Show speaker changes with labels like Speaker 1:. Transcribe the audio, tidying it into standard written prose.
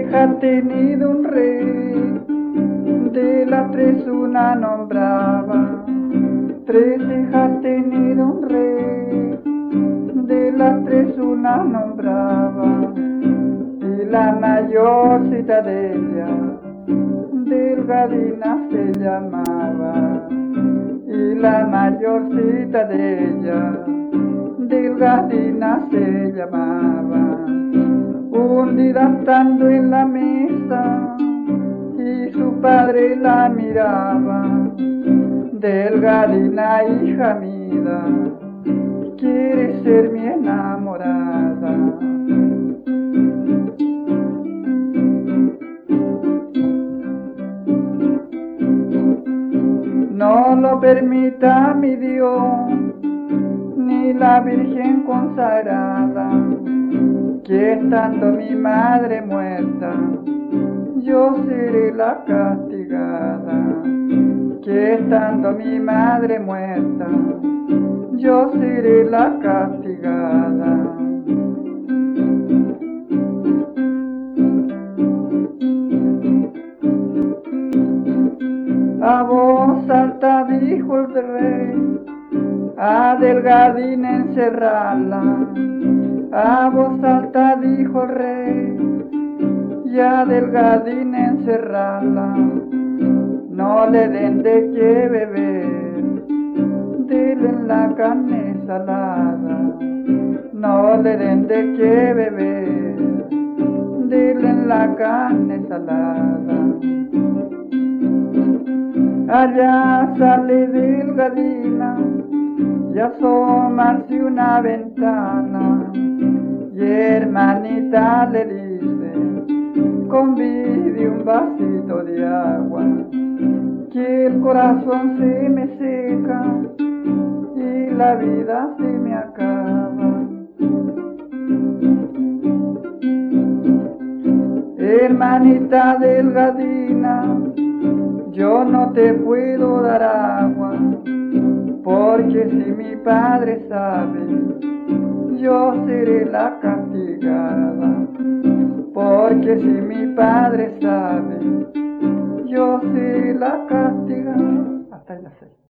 Speaker 1: hijas ha tenido un rey, de las tres una nombraba. Tres hijas ha tenido un rey, de las tres una nombraba. Y la mayorcita de ella, Delgadina se llamaba. Y la mayorcita de ella, Delgadina se llamaba. Un día estando en la mesa y su padre la miraba, Delgadina, hija mía, quiere ser mi enamorada. No lo permita mi Dios, ni la Virgen consagrada, que estando mi madre muerta, yo seré la castigada. Que estando mi madre muerta, yo seré la castigada. A voz alta dijo el rey, a Delgadina encerrarla. A voz alta dijo el rey, y a Delgadina encerrarla. No le den de qué beber, denle en la carne salada. No le den de qué beber, denle en la carne salada. Allá sale Delgadina y asomarse una ventana, y hermanita le dice, convide un vasito de agua, que el corazón se me seca y la vida se me acaba. Hermanita Delgadina, yo no te puedo dar agua, porque si mi padre sabe, yo seré la castigada. Porque si mi padre sabe, yo seré la castigada. Hasta ahí la sé.